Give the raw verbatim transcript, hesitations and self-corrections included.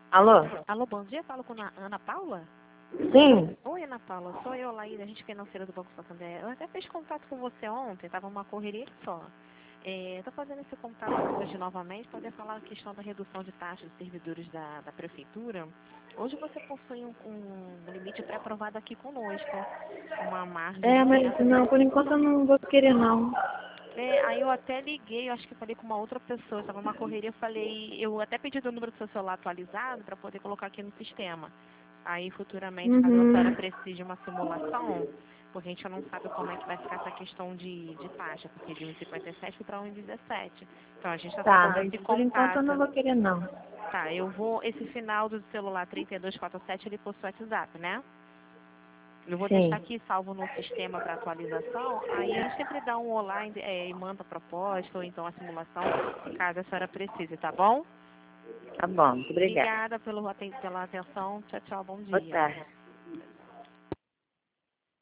Alô? Alô, bom dia. Falo com a Ana Paula? Sim. Oi, Ana Paula. Sou eu, Laíra, agente financeira do Banco Santander. Eu até fiz contato com você ontem, estava uma correria só. Estou fazendo esse contato hoje novamente para poder falar a questão da redução de taxas dos servidores da, da Prefeitura. Hoje você possui um, um limite pré-aprovado aqui conosco, uma margem É, de mas quinhentos. não, por enquanto eu não vou querer não. É, aí eu até liguei, eu acho que eu falei com uma outra pessoa, estava uma correria, eu falei, eu até pedi o número do seu celular atualizado para poder colocar aqui no sistema. Aí futuramente, caso a senhora Uhum. precise de uma simulação, porque a gente não sabe como é que vai ficar essa questão de, de taxa, porque de um e cinquenta e sete para um e dezessete. Então a gente está Tá, fazendo mas esse por enquanto eu não contato. vou querer não. Tá, eu vou, esse final do celular trinta e dois quarenta e sete, ele possui WhatsApp, né? Eu vou deixar Sim. aqui salvo no sistema para atualização. Aí a gente sempre dá um olá e, é, e manda a proposta ou então a simulação, caso a senhora precise, tá bom? Tá bom, muito obrigada. Obrigada pelo, aten- pela atenção. Tchau, tchau. Bom Boa dia. tarde.